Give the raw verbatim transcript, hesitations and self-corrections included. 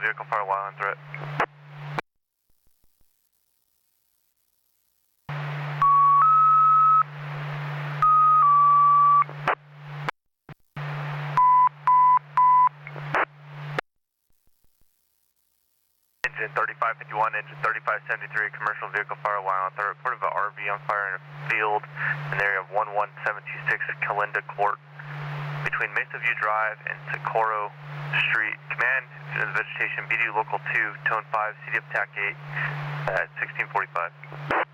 vehicle fire while on threat. Engine thirty-five fifty-one, engine thirty-five seventy-three, commercial vehicle fire while on threat. Report of an R V on fire in a field in the area of one one seven two six Calinda Court between Mesa View Drive and Socorro Street. Command to the vegetation, B D local two, tone five, C D F T A C eight at sixteen forty-five.